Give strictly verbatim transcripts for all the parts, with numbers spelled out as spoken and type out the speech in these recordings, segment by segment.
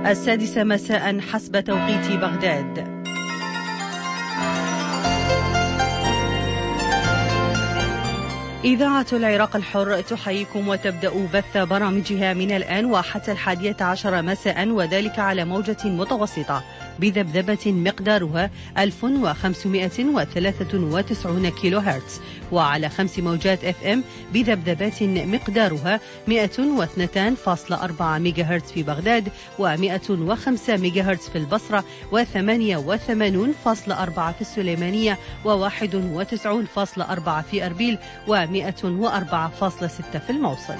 السادسة مساء حسب توقيت بغداد. إذاعة العراق الحر تحييكم وتبدأ بث برامجها من الآن وحتى الحادية عشر مساء، وذلك على موجة متوسطة بذبذبة مقدارها ألف وخمسمائة وثلاثة وتسعين كيلو هرتز، وعلى خمس موجات اف ام بذبذبات مقدارها مئة واثنين فاصلة أربعة ميجا هرتز في بغداد، ومئة وخمسة ميجا هرتز في البصرة، وثمانية وثمانين فاصلة أربعة في السليمانية، وواحد وتسعين فاصلة أربعة في أربيل، ومئة وأربعة فاصلة ستة في الموصل.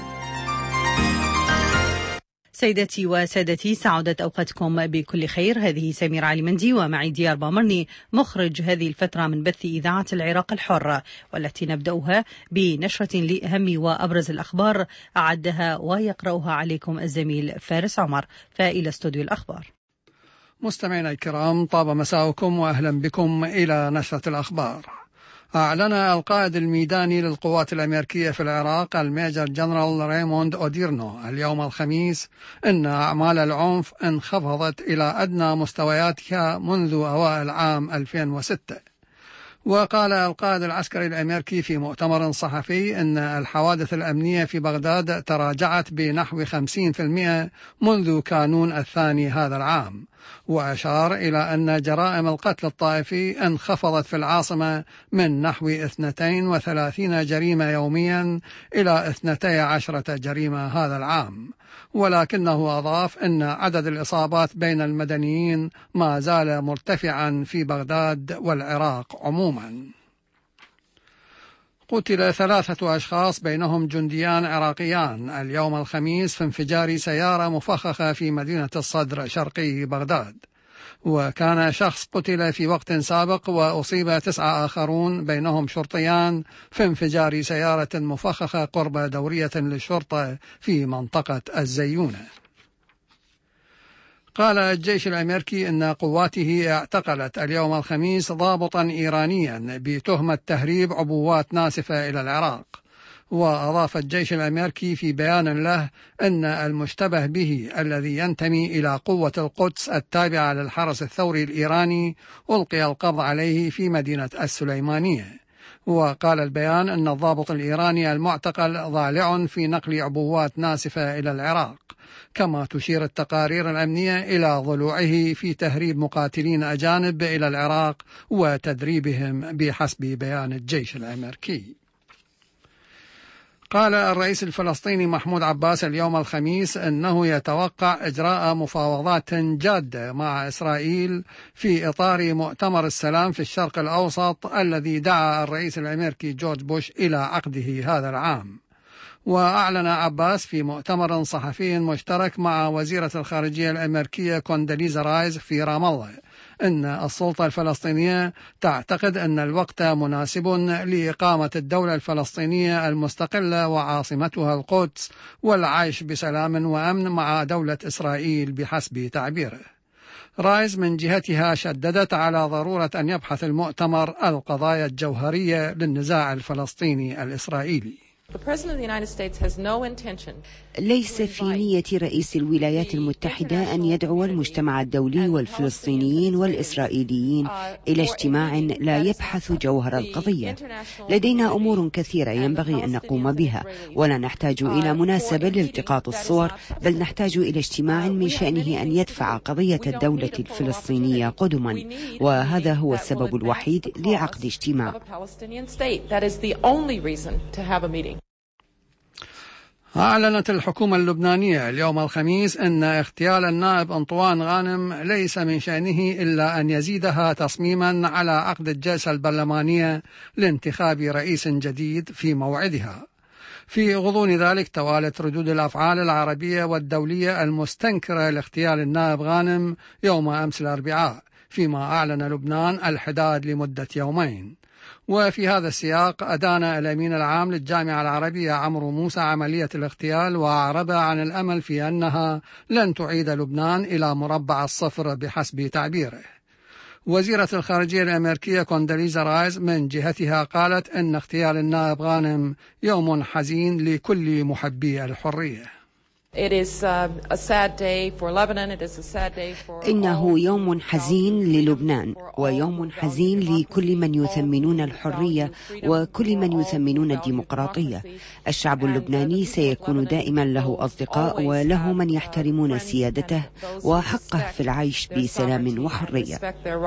سيدتي وسادتي، سعادت أوقاتكم بكل خير. هذه سمير علي مندي ومعي ديار بامرني مخرج هذه الفترة من بث إذاعة العراق الحر، والتي نبدأها بنشرة لأهم وأبرز الأخبار أعدها ويقرأها عليكم الزميل فارس عمر. فإلى استوديو الأخبار. مستمعينا الكرام، طاب مساءكم وأهلا بكم إلى نشرة الأخبار. أعلن القائد الميداني للقوات الأمريكية في العراق الميجر جنرال ريموند أوديرنو اليوم الخميس أن أعمال العنف انخفضت إلى أدنى مستوياتها منذ أوائل عام ألفين وستة. وقال القائد العسكري الأمريكي في مؤتمر صحفي أن الحوادث الأمنية في بغداد تراجعت بنحو خمسين بالمئة منذ كانون الثاني هذا العام، وأشار إلى أن جرائم القتل الطائفي انخفضت في العاصمة من نحو اثنتين وثلاثين جريمة يوميا إلى اثنتي عشرة جريمة هذا العام، ولكنه أضاف أن عدد الإصابات بين المدنيين ما زال مرتفعا في بغداد والعراق عموما. قتل ثلاثة أشخاص بينهم جنديان عراقيان اليوم الخميس في انفجار سيارة مفخخة في مدينة الصدر شرقي بغداد، وكان شخص قتل في وقت سابق وأصيب تسعة آخرون بينهم شرطيان في انفجار سيارة مفخخة قرب دورية للشرطة في منطقة الزيونة. قال الجيش الأمريكي أن قواته اعتقلت اليوم الخميس ضابطا إيرانيا بتهمة تهريب عبوات ناسفة إلى العراق. وأضاف الجيش الأمريكي في بيان له أن المشتبه به الذي ينتمي إلى قوة القدس التابعة للحرس الثوري الإيراني ألقي القبض عليه في مدينة السليمانية. وقال البيان أن الضابط الإيراني المعتقل ضالع في نقل عبوات ناسفة إلى العراق، كما تشير التقارير الأمنية إلى ضلوعه في تهريب مقاتلين أجانب إلى العراق وتدريبهم بحسب بيان الجيش الأمريكي. قال الرئيس الفلسطيني محمود عباس اليوم الخميس أنه يتوقع إجراء مفاوضات جادة مع إسرائيل في إطار مؤتمر السلام في الشرق الأوسط الذي دعا الرئيس الأمريكي جورج بوش إلى عقده هذا العام. وأعلن عباس في مؤتمر صحفي مشترك مع وزيرة الخارجية الأمريكية كونداليزا رايز في رام الله أن السلطة الفلسطينية تعتقد أن الوقت مناسب لإقامة الدولة الفلسطينية المستقلة وعاصمتها القدس والعيش بسلام وأمن مع دولة إسرائيل بحسب تعبيره. رايز من جهتها شددت على ضرورة أن يبحث المؤتمر القضايا الجوهرية للنزاع الفلسطيني الإسرائيلي. ليس في نية رئيس الولايات المتحدة أن يدعو المجتمع الدولي والفلسطينيين والإسرائيليين إلى اجتماع لا يبحث جوهر القضية. لدينا أمور كثيرة ينبغي أن نقوم بها، ولا نحتاج إلى مناسبة لالتقاط الصور، بل نحتاج إلى اجتماع من شأنه أن يدفع قضية الدولة الفلسطينية قدما، وهذا هو السبب الوحيد لعقد اجتماع. أعلنت الحكومة اللبنانية اليوم الخميس أن اغتيال النائب أنطوان غانم ليس من شأنه إلا أن يزيدها تصميما على عقد الجلسة البرلمانية لانتخاب رئيس جديد في موعدها. في غضون ذلك توالت ردود الأفعال العربية والدولية المستنكرة لاغتيال النائب غانم يوم أمس الأربعاء، فيما أعلن لبنان الحداد لمدة يومين. وفي هذا السياق أدان الأمين العام للجامعة العربية عمرو موسى عملية الاغتيال، وأعرب عن الأمل في أنها لن تعيد لبنان إلى مربع الصفر بحسب تعبيره. وزيرة الخارجية الأمريكية كونداليزا رايز من جهتها قالت أن اغتيال النائب غانم يوم حزين لكل محبي الحرية. إنه يوم حزين للبنان ويوم حزين لكل من يثمنون الحرية وكل من يثمنون الديمقراطية. الشعب اللبناني سيكون دائما له أصدقاء وله من يحترمون سيادته وحقه في العيش بسلام وحرية.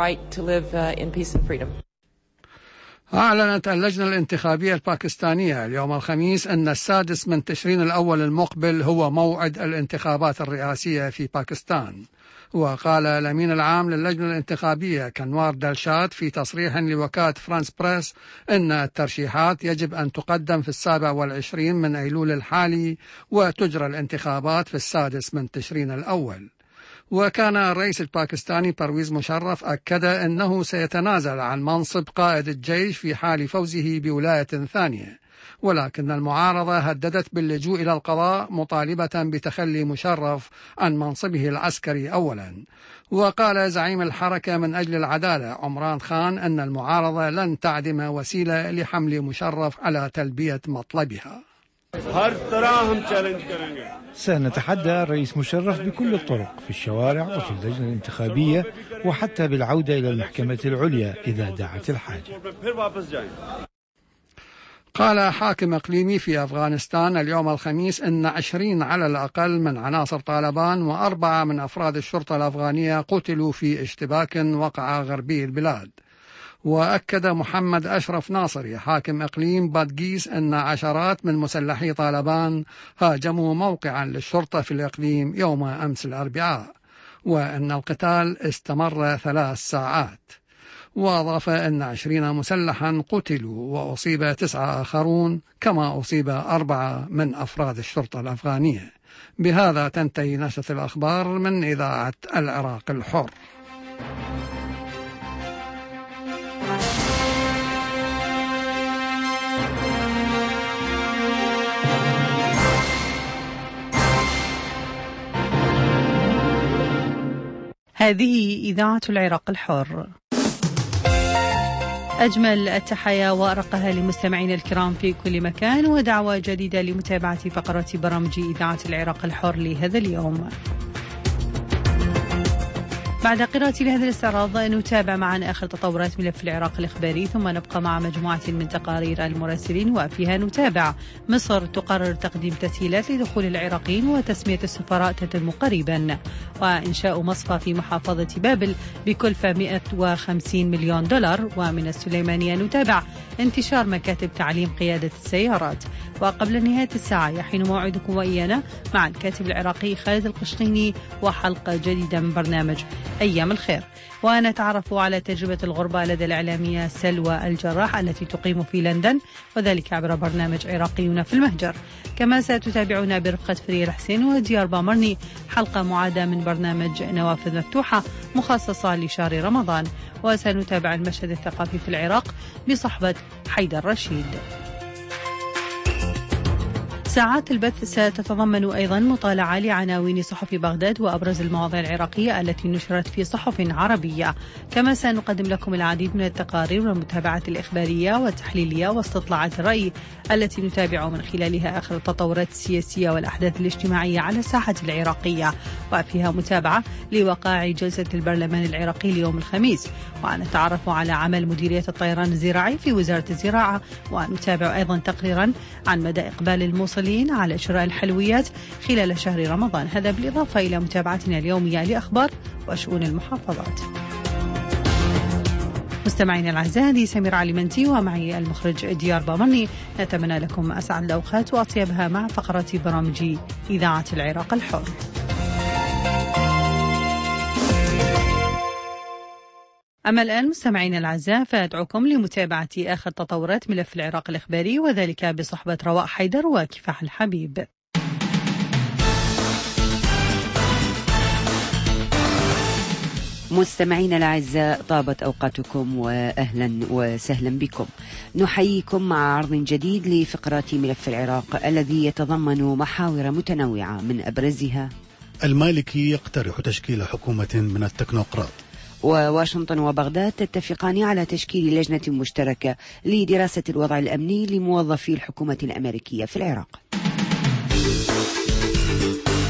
أعلنت اللجنة الانتخابية الباكستانية اليوم الخميس أن السادس من تشرين الأول المقبل هو موعد الانتخابات الرئاسية في باكستان. وقال الأمين العام للجنة الانتخابية كنوار دلشاد في تصريح لوكالة فرانس بريس أن الترشيحات يجب أن تقدم في السابع والعشرين من أيلول الحالي وتجرى الانتخابات في السادس من تشرين الأول. وكان الرئيس الباكستاني برويز مشرف أكد أنه سيتنازل عن منصب قائد الجيش في حال فوزه بولاية ثانية، ولكن المعارضة هددت باللجوء إلى القضاء مطالبة بتخلي مشرف عن منصبه العسكري أولا. وقال زعيم الحركة من أجل العدالة عمران خان أن المعارضة لن تعدم وسيلة لحمل مشرف على تلبية مطلبها. سنتحدى الرئيس مشرف بكل الطرق في الشوارع وفي اللجنة الانتخابية وحتى بالعودة إلى المحكمة العليا إذا دعت الحاجة. قال حاكم إقليمي في أفغانستان اليوم الخميس أن عشرين على الأقل من عناصر طالبان وأربعة من أفراد الشرطة الأفغانية قتلوا في اشتباك وقع غربي البلاد. وأكد محمد أشرف ناصري حاكم إقليم بادغيس أن عشرات من مسلحي طالبان هاجموا موقعا للشرطة في الإقليم يوم أمس الأربعاء، وأن القتال استمر ثلاث ساعات. وأضاف أن عشرين مسلحا قتلوا وأصيب تسعة آخرون كما أصيب أربعة من أفراد الشرطة الأفغانية. بهذا تنتهي نشرة الأخبار من إذاعة العراق الحر. هذه إذاعة العراق الحر. أجمل التحايا وأرقها لمستمعينا الكرام في كل مكان، ودعوة جديدة لمتابعة فقرات برامج إذاعة العراق الحر لهذا اليوم. بعد قراءة لهذا الاستعراض نتابع معا آخر تطورات ملف العراق الإخباري، ثم نبقى مع مجموعة من تقارير المراسلين وفيها نتابع مصر تقرر تقديم تسهيلات لدخول العراقيين وتسمية السفراء تتم قريبا، وإنشاء مصفى في محافظة بابل بكلفة مئة وخمسين مليون دولار. ومن السليمانية نتابع انتشار مكاتب تعليم قيادة السيارات. وقبل نهاية الساعة يحين موعدكم وإيانا مع الكاتب العراقي خالد القشطيني وحلقة جديدة من برنامج أيام الخير، ونتعرف على تجربة الغربة لدى الإعلامية سلوى الجراح التي تقيم في لندن، وذلك عبر برنامج عراقيون في المهجر. كما ستتابعنا برفقة فريال الحسين وديار بامرني حلقة معادة من برنامج نوافذ مفتوحة مخصصة لشهر رمضان. وسنتابع المشهد الثقافي في العراق بصحبة حيدر رشيد. ساعات البث ستتضمن أيضا مطالعة لعناوين صحف بغداد وأبرز المواضيع العراقية التي نشرت في صحف عربية. كما سنقدم لكم العديد من التقارير والمتابعات الإخبارية والتحليلية واستطلاعات الرأي التي نتابع من خلالها آخر التطورات السياسية والأحداث الاجتماعية على الساحة العراقية، وفيها متابعة لوقائع جلسة البرلمان العراقي اليوم الخميس، ونتعرف على عمل مديرية الطيران الزراعي في وزارة الزراعة، ونتابع أيضا تقريرا عن مدى إقبال الموصلين على شراء الحلويات خلال شهر رمضان. هذا بالإضافة إلى متابعتنا اليومية لأخبار وشؤون المحافظات. مستمعينا الأعزاء، هذه سمير علي منتي ومعي المخرج ديار بامرني. نتمنى لكم أسعد الأوقات وأطيبها مع فقرات برامج إذاعة العراق الحر. أما الآن مستمعينا الأعزاء فأدعوكم لمتابعة آخر تطورات ملف العراق الإخباري، وذلك بصحبة رواء حيدر وكفاح الحبيب. مستمعينا الأعزاء، طابت أوقاتكم وأهلا وسهلا بكم. نحييكم مع عرض جديد لفقرات ملف العراق الذي يتضمن محاور متنوعة، من أبرزها: المالكي يقترح تشكيل حكومة من التكنوقراط، وواشنطن وبغداد تتفقان على تشكيل لجنة مشتركة لدراسة الوضع الأمني لموظفي الحكومة الأمريكية في العراق.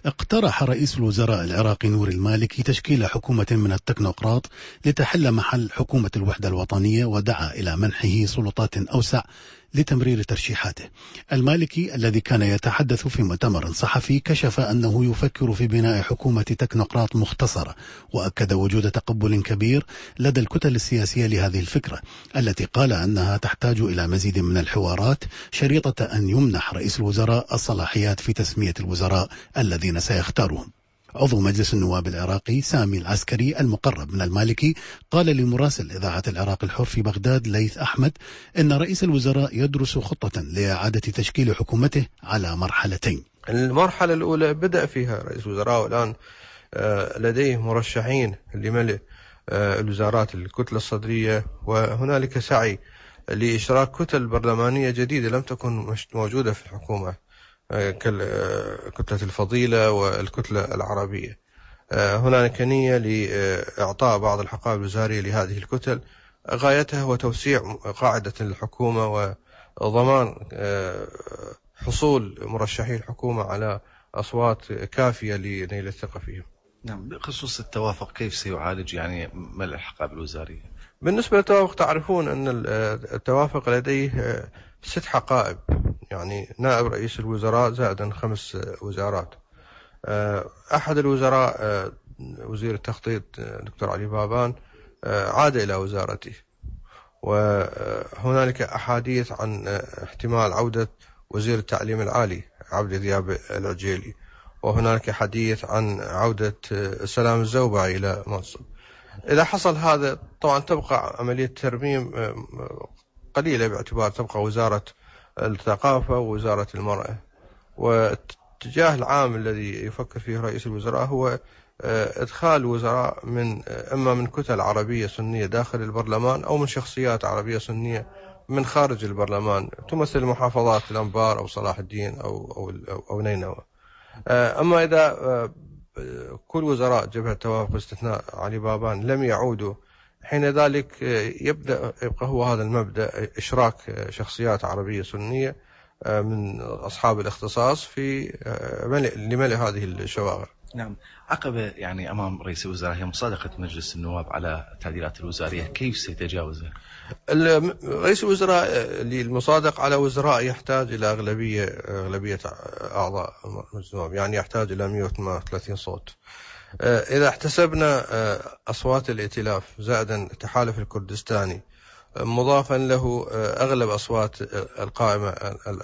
اقترح رئيس الوزراء العراقي نور المالكي تشكيل حكومة من التكنوقراط لتحل محل حكومة الوحدة الوطنية، ودعا إلى منحه سلطات أوسع لتمرير ترشيحاته. المالكي الذي كان يتحدث في مؤتمر صحفي كشف أنه يفكر في بناء حكومة تكنوقراط مختصرة، وأكد وجود تقبل كبير لدى الكتل السياسية لهذه الفكرة التي قال أنها تحتاج إلى مزيد من الحوارات شريطة أن يمنح رئيس الوزراء الصلاحيات في تسمية الوزراء الذين سيختارهم. عضو مجلس النواب العراقي سامي العسكري المقرب من المالكي قال لمراسل إذاعة العراق الحر في بغداد ليث أحمد إن رئيس الوزراء يدرس خطة لإعادة تشكيل حكومته على مرحلتين. المرحلة الأولى بدأ فيها رئيس الوزراء، والآن لديه مرشحين لملء الوزارات الكتلة الصدرية، وهنالك سعي لإشراك كتل برلمانية جديدة لم تكن موجودة في الحكومة ككتلة الفضيلة والكتلة العربية. هنالك نية لإعطاء بعض الحقائب الوزارية لهذه الكتل، غايتها هو توسيع قاعدة الحكومة وضمان حصول مرشحي الحكومة على أصوات كافية لنيل الثقة فيهم. نعم، بخصوص التوافق كيف سيعالج يعني ملء الحقائب الوزارية؟ بالنسبة للتوافق تعرفون أن التوافق لديه ست حقائب، يعني نائب رئيس الوزراء زائدا خمس وزارات. أحد الوزراء وزير التخطيط دكتور علي بابان عاد إلى وزارته، وهنالك أحاديث عن احتمال عودة وزير التعليم العالي عبد ذياب العجيلي، وهنالك حديث عن عودة سلام الزوبعي إلى منصب. إذا حصل هذا طبعا تبقى عملية ترميم قليلة، باعتبار تبقى وزارة الثقافة ووزارة المرأة. والاتجاه العام الذي يفكر فيه رئيس الوزراء هو إدخال وزراء من إما من كتل عربية سنية داخل البرلمان أو من شخصيات عربية سنية من خارج البرلمان تمثل محافظات الأنبار أو صلاح الدين أو أو أو نينوى. أما إذا كل وزراء جبهة التوافق باستثناء علي بابان لم يعودوا، حين ذلك يبدأ يبقى هو هذا المبدأ إشراك شخصيات عربية سنية من أصحاب الاختصاص في لملء هذه الشواغر. نعم، عقبة يعني أمام رئيس الوزراء هي مصادقة مجلس النواب على التعديلات الوزارية، كيف سيتجاوزها؟ رئيس الوزراء للمصادق على وزراء يحتاج إلى أغلبية أغلبية أعضاء مجلس النواب، يعني يحتاج إلى مئة وثمانية وثلاثين صوت. إذا احتسبنا أصوات الائتلاف زائدا التحالف الكردستاني مضافا له أغلب أصوات القائمة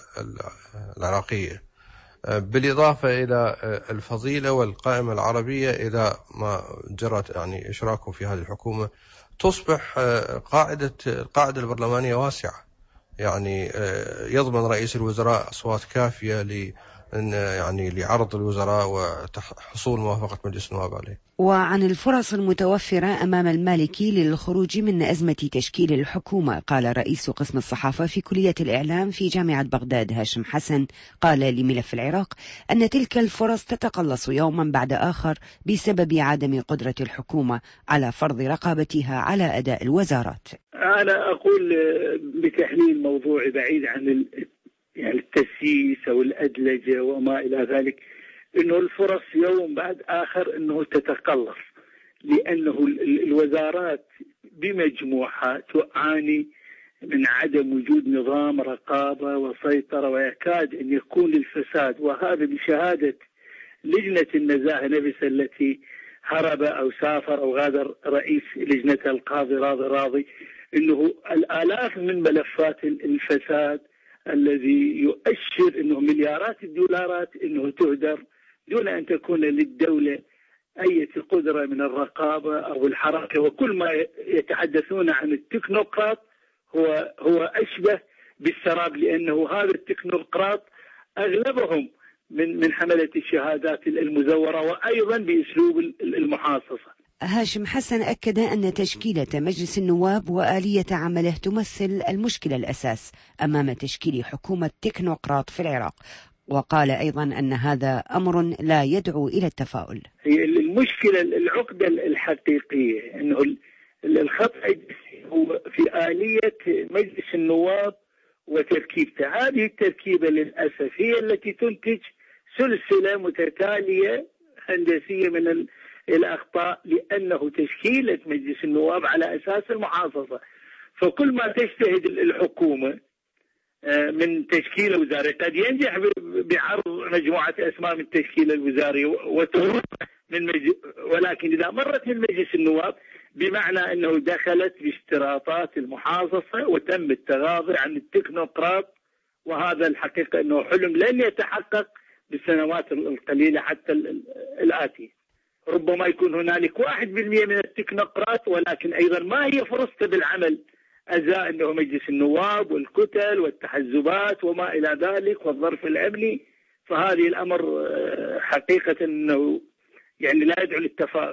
العراقية، بالإضافة إلى الفضيلة والقائمة العربية إذا ما جرت يعني إشراكهم في هذه الحكومة، تصبح قاعدة القاعدة البرلمانية واسعة، يعني يضمن رئيس الوزراء أصوات كافية ل يعني لعرض الوزراء وحصول موافقة مجلس النواب عليه. وعن الفرص المتوفرة أمام المالكي للخروج من أزمة تشكيل الحكومة، قال رئيس قسم الصحافة في كلية الإعلام في جامعة بغداد هاشم حسن قال لملف العراق أن تلك الفرص تتقلص يوما بعد آخر بسبب عدم قدرة الحكومة على فرض رقابتها على أداء الوزارات. أنا أقول بتحليل موضوعي بعيد عن يعني التسييس أو الأدلجة وما إلى ذلك، إنه الفرص يوم بعد آخر إنه تتقلص، لأنه الوزارات بمجموعها تعاني من عدم وجود نظام رقابة وسيطرة، ويكاد أن يكون الفساد، وهذا بشهادة لجنة النزاهة نفسها التي هرب أو سافر أو غادر رئيس لجنة القاضي راضي راضي، إنه الآلاف من ملفات الفساد الذي يؤشر أنه مليارات الدولارات أنه تهدر دون أن تكون للدولة أي قدرة من الرقابة أو الحركة. وكل ما يتحدثون عن التكنوقراط هو هو أشبه بالسراب، لأنه هذا التكنوقراط أغلبهم من من حملة الشهادات المزورة وأيضا بأسلوب المحاصصة. هاشم حسن أكد أن تشكيلة مجلس النواب وآلية عمله تمثل المشكلة الأساس أمام تشكيل حكومة تكنوقراط في العراق، وقال أيضا أن هذا أمر لا يدعو إلى التفاؤل. هي المشكلة العقدة الحقيقية أنه الخطأ هو في آلية مجلس النواب وتركيبته. هذه التركيبة للأسف هي التي تنتج سلسلة متتالية هندسية من الأخطاء، لأنه تشكيلة مجلس النواب على أساس المحافظة. فكل ما تجتهد الحكومة من تشكيل وزاري قد ينجح بعرض مجموعة أسماء من التشكيل الوزاري وتهرب من مجلس، ولكن إذا مرت من مجلس النواب بمعنى أنه دخلت باشتراطات المحافظة وتم التغاضي عن التكنوقراط، وهذا الحقيقة أنه حلم لن يتحقق بالسنوات القليلة حتى الآتية. ربما يكون هنالك واحد بالمئة من التكنوقراط، ولكن أيضا ما هي فرصته بالعمل أزاء أنه مجلس النواب والكتل والتحزبات وما إلى ذلك والظرف الأمني. فهذه الأمر حقيقة أنه يعني لا يدعو للتفاؤل.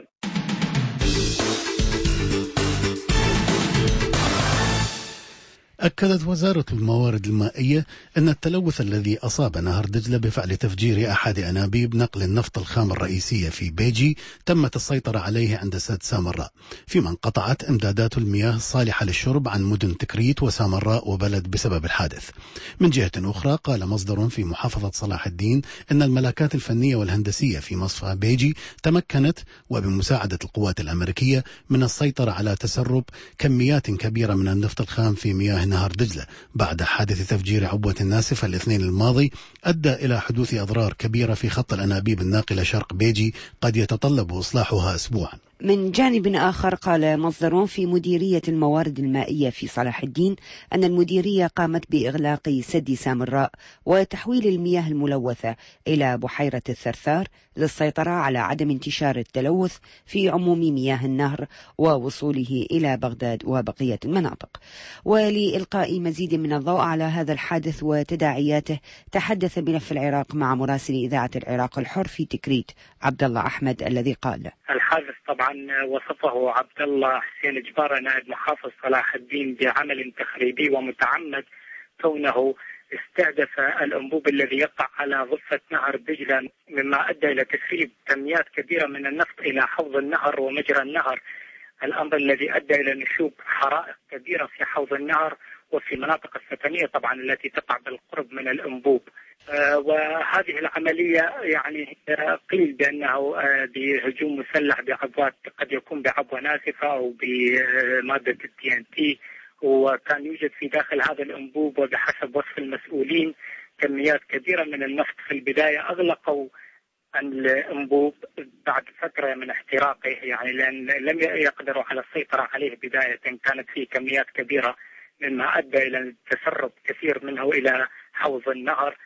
أكدت وزارة الموارد المائية أن التلوث الذي أصاب نهر دجلة بفعل تفجير أحد أنابيب نقل النفط الخام الرئيسية في بيجي تمت السيطرة عليه عند سد سامراء، فيما انقطعت إمدادات المياه الصالحة للشرب عن مدن تكريت وسامراء وبلد بسبب الحادث. من جهة أخرى قال مصدر في محافظة صلاح الدين أن الملاكات الفنية والهندسية في مصفى بيجي تمكنت وبمساعدة القوات الأمريكية من السيطرة على تسرب كميات كبيرة من النفط الخام في مياه نهر دجلة بعد حادث تفجير عبوة ناسفة الاثنين الماضي أدى إلى حدوث أضرار كبيرة في خط الأنابيب الناقلة شرق بيجي قد يتطلب إصلاحها أسبوعا. من جانب آخر قال مصدر في مديرية الموارد المائية في صلاح الدين أن المديرية قامت بإغلاق سد سامراء وتحويل المياه الملوثة إلى بحيرة الثرثار للسيطرة على عدم انتشار التلوث في عموم مياه النهر ووصوله إلى بغداد وبقية المناطق. ولإلقاء مزيد من الضوء على هذا الحادث وتداعياته تحدث ملف العراق مع مراسل إذاعة العراق الحر في تكريت عبد الله أحمد الذي قال: الحادث طبعا وصفه عبد الله حسين جبارة نائب محافظ صلاح الدين بعمل تخريبي ومتعمد، كونه استهدف الأنبوب الذي يقع على ضفة نهر دجلة، مما أدى إلى تسريب كميات كبيرة من النفط إلى حوض النهر ومجرى النهر، الأمر الذي أدى إلى نشوب حرائق كبيرة في حوض النهر وفي مناطق السكنية طبعا التي تقع بالقرب من الأنبوب. آه وهذه العملية يعني قيل بأنه آه بهجوم مسلح بعبوات، قد يكون بعبوة ناسفة أو بمادة التي ان تي، وكان يوجد في داخل هذا الأنبوب وبحسب وصف المسؤولين كميات كبيرة من النفط. في البداية أغلقوا الأنبوب بعد فترة من احتراقه، يعني لأن لم يقدروا على السيطرة عليه بداية، كانت فيه كميات كبيرة مما أدى إلى تسرب كثير منه إلى حوض النهر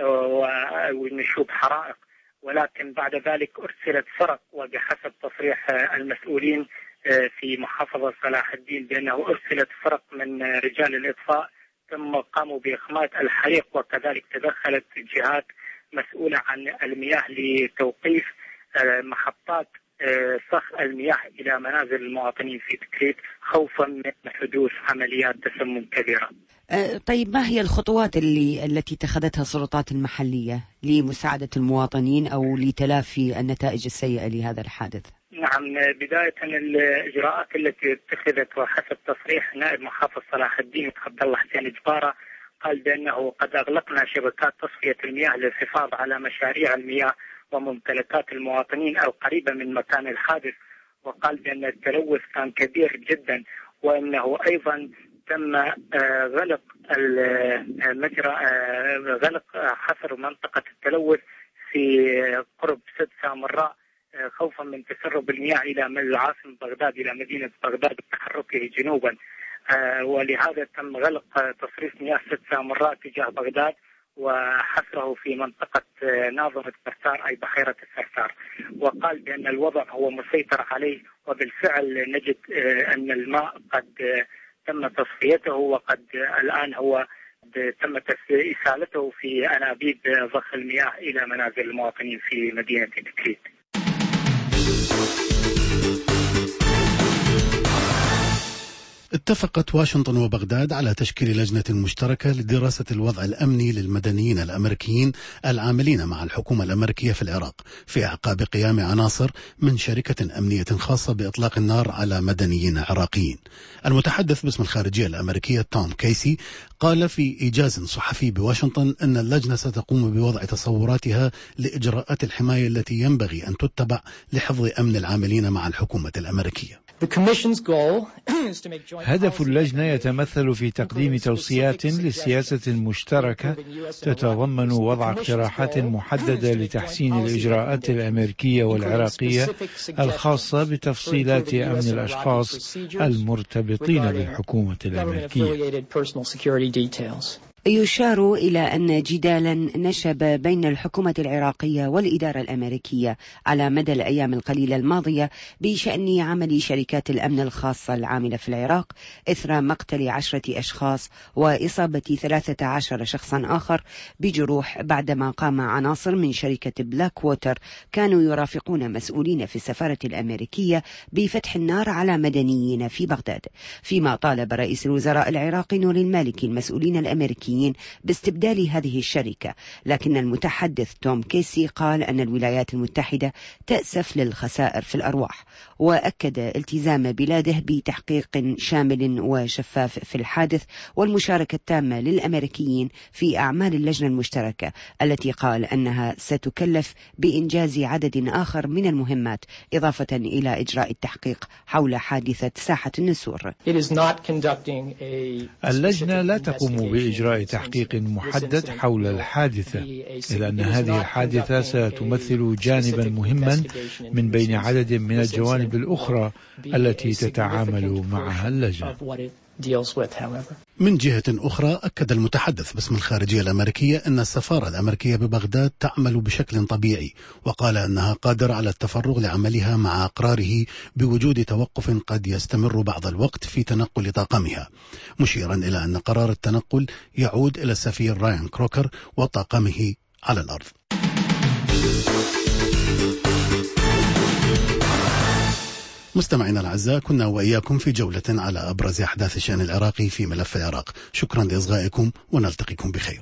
ونشوب حرائق. ولكن بعد ذلك أرسلت فرق، وبحسب تصريح المسؤولين في محافظة صلاح الدين بأنه أرسلت فرق من رجال الإطفاء ثم قاموا بإخماد الحريق، وكذلك تدخلت جهات مسؤولة عن المياه لتوقيف محطات صخ المياه إلى منازل المواطنين في تكريت خوفا من حدوث عمليات تسمم كبيرة. طيب، ما هي الخطوات اللي التي اتخذتها السلطات المحلية لمساعدة المواطنين أو لتلافي النتائج السيئة لهذا الحادث؟ نعم، بداية الإجراءات التي اتخذت وحسب تصريح نائب محافظ صلاح الدين عبد الله حسين جبارة، قال بأنه قد أغلقنا شبكات تصفية المياه للحفاظ على مشاريع المياه وممتلكات المواطنين القريبة من مكان الحادث، وقال بأن التلوث كان كبير جدا، وأنه أيضا تم غلق المجرى غلق حصر منطقة التلوث في قرب سد سامراء خوفا من تسرب المياه إلى العاصمة بغداد إلى مدينة بغداد وتحركه جنوبا، ولهذا تم غلق تصريف مياه سد سامراء تجاه بغداد وحصره في منطقة ناظر الثرثار أي بحيرة الثرثار. وقال بأن الوضع هو مسيطر عليه، وبالفعل نجد أن الماء قد تم تصفيته، وقد الآن هو تم إسالته في أنابيب ضخ المياه إلى منازل المواطنين في مدينة تكريت. اتفقت واشنطن وبغداد على تشكيل لجنة مشتركة لدراسة الوضع الأمني للمدنيين الأمريكيين العاملين مع الحكومة الأمريكية في العراق في أعقاب قيام عناصر من شركة أمنية خاصة بإطلاق النار على مدنيين عراقيين. المتحدث باسم الخارجية الأمريكية توم كيسي قال في إيجاز صحفي بواشنطن أن اللجنة ستقوم بوضع تصوراتها لإجراءات الحماية التي ينبغي أن تتبع لحفظ أمن العاملين مع الحكومة الأمريكية. هدف اللجنة يتمثل في تقديم توصيات لسياسة مشتركة تتضمن وضع اقتراحات محددة لتحسين الإجراءات الأمريكية والعراقية الخاصة بتفصيلات أمن الأشخاص المرتبطين بالحكومة الأمريكية. يشار إلى أن جدالا نشب بين الحكومة العراقية والإدارة الأمريكية على مدى الأيام القليلة الماضية بشأن عمل شركات الأمن الخاصة العاملة في العراق إثر مقتل عشرة أشخاص وإصابة ثلاثة عشر شخصا آخر بجروح بعدما قام عناصر من شركة بلاك ووتر كانوا يرافقون مسؤولين في السفارة الأمريكية بفتح النار على مدنيين في بغداد، فيما طالب رئيس الوزراء العراقي نور المالكي المسؤولين الأمريكيين باستبدال هذه الشركة. لكن المتحدث توم كيسي قال أن الولايات المتحدة تأسف للخسائر في الأرواح، وأكد التزام بلاده بتحقيق شامل وشفاف في الحادث والمشاركة التامة للأمريكيين في أعمال اللجنة المشتركة التي قال أنها ستكلف بإنجاز عدد آخر من المهمات إضافة إلى إجراء التحقيق حول حادثة ساحة النسور. اللجنة لا تقوم بإجراء تحقيق محدد حول الحادثة، إلا أن هذه الحادثة ستمثل جانبا مهما من بين عدد من الجوانب الأخرى التي تتعامل معها اللجنة. من جهة أخرى، أكد المتحدث باسم الخارجية الأمريكية أن السفارة الأمريكية ببغداد تعمل بشكل طبيعي، وقال أنها قادرة على التفرغ لعملها مع إقراره بوجود توقف قد يستمر بعض الوقت في تنقل طاقمها، مشيرا إلى أن قرار التنقل يعود إلى السفير رايان كروكر وطاقمه على الأرض. مستمعينا الأعزاء، كنا وإياكم في جولة على أبرز أحداث الشأن العراقي في ملف العراق. شكرا لإصغائكم ونلتقيكم بخير.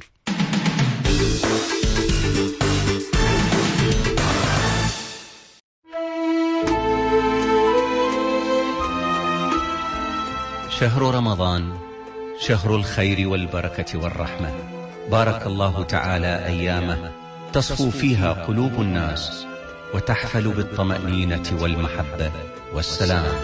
شهر رمضان شهر الخير والبركة والرحمة، بارك الله تعالى أيامه تصفو فيها قلوب الناس وتحفل بالطمأنينة والمحبة والسلام.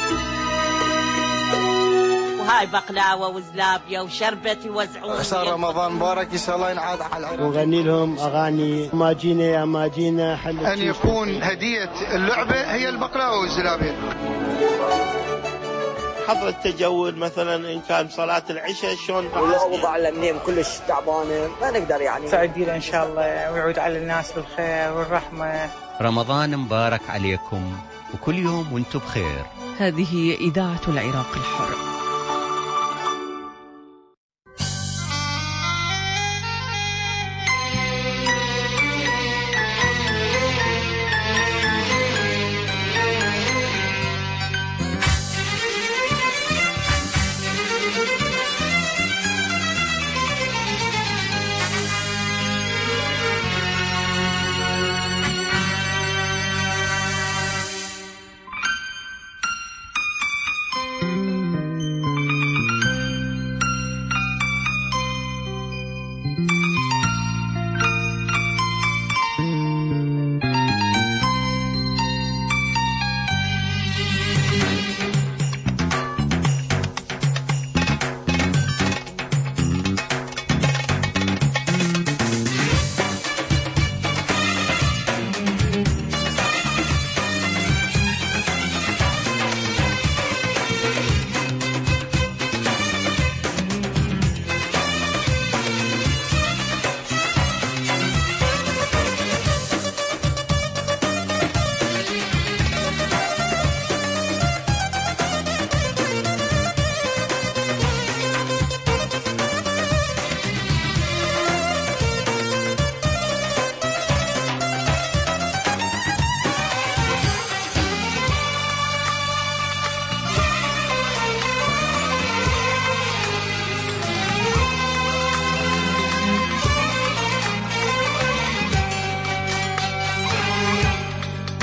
وهاي بقلاوة وزلابية وشربة وزعون. عسى رمضان مبارك، إن شاء الله ينعاد على العراق. وغني لهم أغاني ما جينا يا ما جينا حل أن يكون هدية اللعبة هي البقلاوة والزلابية. حضر التجول مثلا إن كان صلاة العشاء شلون والأوضاع الأمنية كلش تعبانة، ما نقدر يعني. سعيدين إن شاء الله ويعود على الناس بالخير والرحمة. رمضان مبارك عليكم وكل يوم وانتم بخير. هذه إذاعة العراق الحر.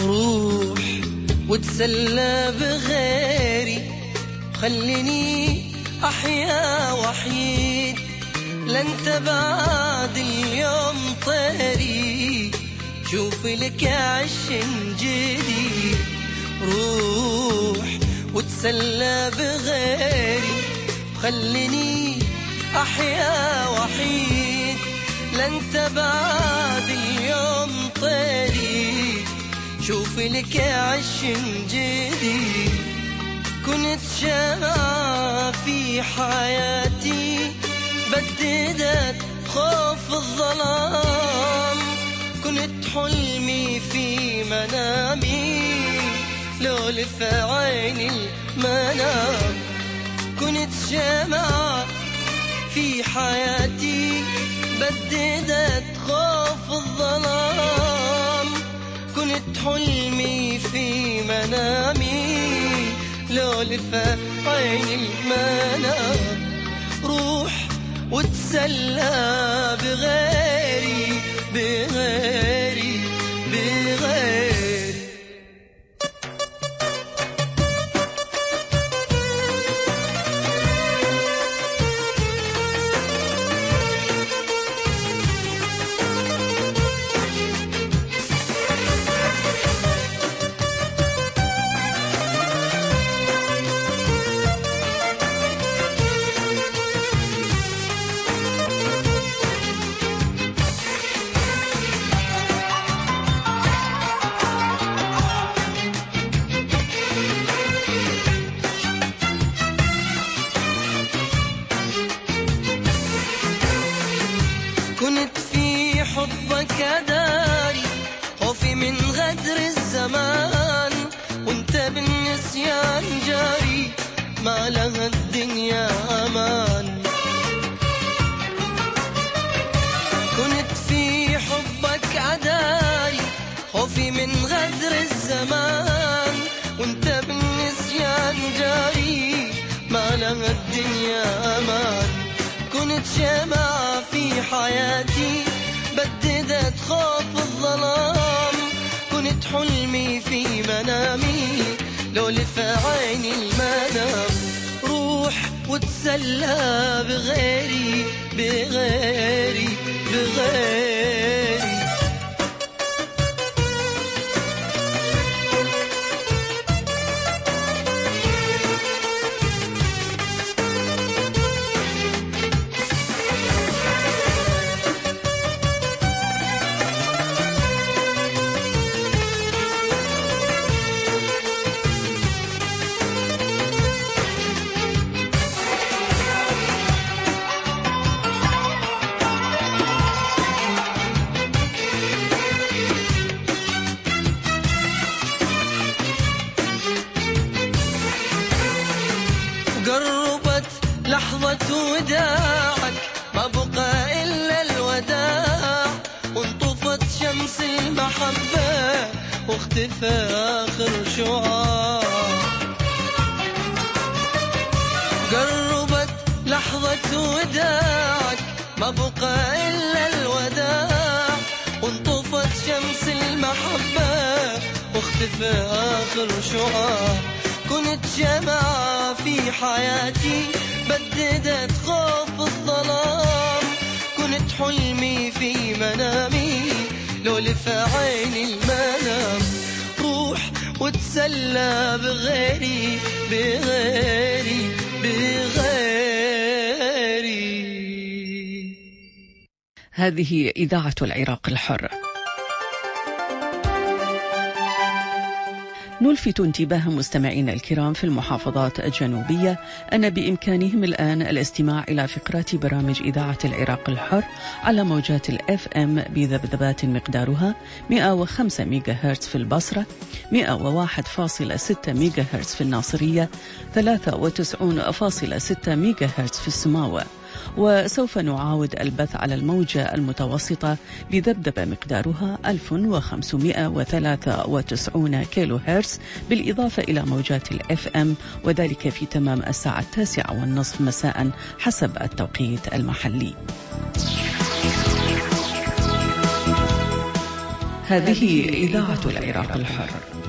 روح وتسلى بغيري، خليني أحيا وحيد، لانت بعد اليوم طيري، شوف لك عش جديد. روح وتسلى بغيري، خليني أحيا وحيد، لانت بعد اليوم طيري، شوف لك عش جديد. كنت شمعة في حياتي بددت خوف الظلام، كنت حلمي في منامي لول في عيني المنام. كنت شمعة في حياتي بددت خوف الظلام، كنت حلمي في منامي لول في عيني المنام. روح وتسلى بغيري بغيري بغيري. كنت في حبك داري، خوفي من غدر الزمان، وانت بالنسيان جاري، ما لها الدنيا امان. كنت في حبك داري، خوفي من غدر الزمان، وانت بالنسيان جاري، ما لها الدنيا امان. كنت شمعة في حياتي بددت خوف الظلام، كنت حلمي في منامي لول في عيني المنام. روح وتسلى بغيري بغيري بغيري. قربت لحظة وداعك، ما بقى إلا الوداع، وانطفت شمس المحبة واختفى آخر شعاع. قربت لحظة وداعك، ما بقى إلا الوداع، وانطفت شمس المحبة واختفى آخر شعاع. كنت شمعة في حياتي بددت خوف الظلام، كنت حلمي في منامي لول في عيني المنام. روح وتسلى بغيري بغيري بغيري. هذه إذاعة العراق الحر. نلفت انتباه مستمعينا الكرام في المحافظات الجنوبية أن بإمكانهم الآن الاستماع إلى فقرات برامج إذاعة العراق الحر على موجات الإف إم بذبذبات مقدارها مئة وخمسة ميجا هرتز في البصرة، مئة وواحد فاصلة ستة ميجا هرتز في الناصرية، ثلاثة وتسعين فاصلة ستة ميجا هرتز في السماوة. وسوف نعاود البث على الموجة المتوسطة بذبذبة مقدارها ألف وخمسمئة وثلاثة وتسعين كيلو هرتز، بالإضافة إلى موجات الإف إم، وذلك في تمام الساعة التاسعة والنصف مساء حسب التوقيت المحلي. هذه إذاعة العراق الحر.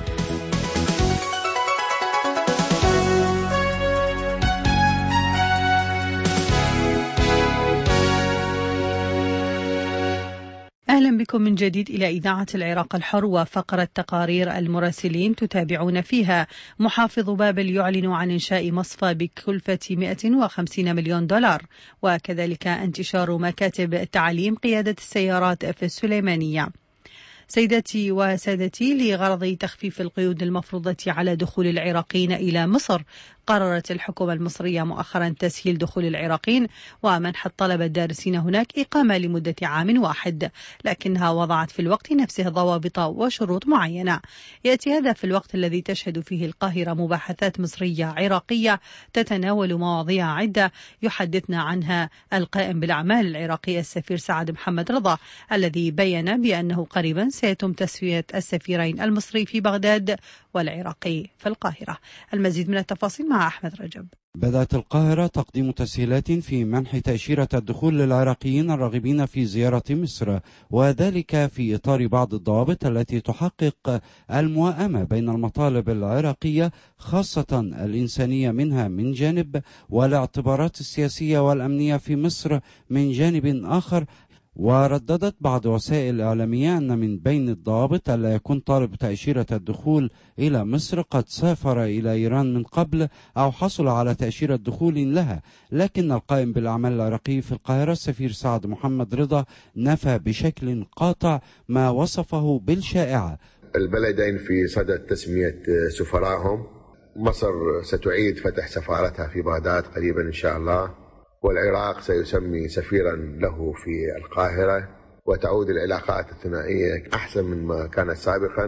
أهلا بكم من جديد إلى إذاعة العراق الحر وفقرة تقارير المراسلين تتابعون فيها. محافظ بابل يعلن عن إنشاء مصفى بكلفة مئة وخمسين مليون دولار، وكذلك انتشار مكاتب تعليم قيادة السيارات في السليمانية. سيداتي وسادتي، لغرض تخفيف القيود المفروضة على دخول العراقيين إلى مصر، قررت الحكومة المصرية مؤخرا تسهيل دخول العراقيين ومنح الطلبة الدارسين هناك إقامة لمدة عام واحد، لكنها وضعت في الوقت نفسه ضوابط وشروط معينة. يأتي هذا في الوقت الذي تشهد فيه القاهرة مباحثات مصرية عراقية تتناول مواضيع عدة يحدثنا عنها القائم بالأعمال العراقي السفير سعد محمد رضا، الذي بيّن بأنه قريبا سيتم تسوية السفيرين المصري في بغداد والعراقي في القاهرة. المزيد من التفاصيل مع أحمد رجب. بدأت القاهرة تقديم تسهيلات في منح تأشيرة الدخول للعراقيين الراغبين في زيارة مصر، وذلك في إطار بعض الضوابط التي تحقق الموائمة بين المطالب العراقية خاصة الإنسانية منها من جانب، والاعتبارات السياسية والأمنية في مصر من جانب آخر. ورددت بعض وسائل الإعلامية أن من بين الضوابط ألا يكون طالب تأشيرة الدخول إلى مصر قد سافر إلى إيران من قبل أو حصل على تأشيرة دخول لها، لكن القائم بالأعمال العراقي في القاهرة السفير سعد محمد رضا نفى بشكل قاطع ما وصفه بالشائعة. البلدين في صدد تسمية سفراهم. مصر ستعيد فتح سفارتها في بغداد قريبا إن شاء الله، والعراق سيسمي سفيرا له في القاهرة، وتعود العلاقات الثنائية أحسن مما كانت سابقا،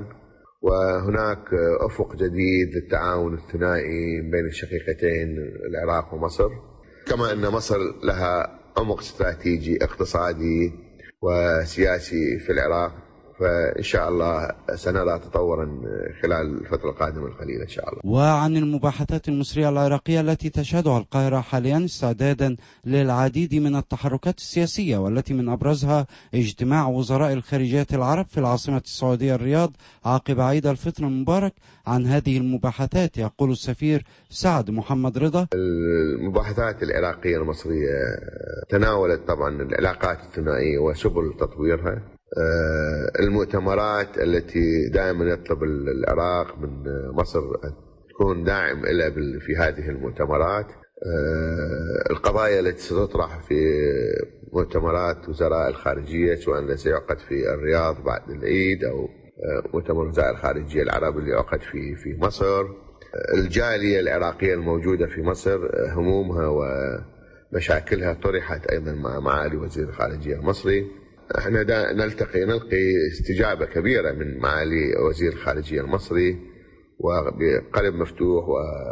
وهناك أفق جديد للتعاون الثنائي بين الشقيقتين العراق ومصر. كما أن مصر لها عمق استراتيجي اقتصادي وسياسي في العراق، فإن شاء الله سنرى تطورا خلال الفترة القادمة القليلة إن شاء الله. وعن المباحثات المصرية العراقية التي تشهدها القاهرة حاليا استعدادا للعديد من التحركات السياسية، والتي من أبرزها اجتماع وزراء الخارجية العرب في العاصمة السعودية الرياض عقب عيد الفطر المبارك. عن هذه المباحثات يقول السفير سعد محمد رضا: المباحثات العراقية المصرية تناولت طبعا العلاقات الثنائية وسبل تطويرها. المؤتمرات التي دائما يطلب العراق من مصر تكون داعم لها في هذه المؤتمرات. القضايا التي ستطرح في مؤتمرات وزراء الخارجية، سواء سيعقد في الرياض بعد العيد أو مؤتمر وزراء الخارجية العرب اللي يعقد في في مصر. الجالية العراقية الموجودة في مصر همومها ومشاكلها طرحت أيضا مع معالي وزير الخارجية المصري. احنا نلتقي نلقي استجابة كبيرة من معالي وزير الخارجية المصري، وبقلب مفتوح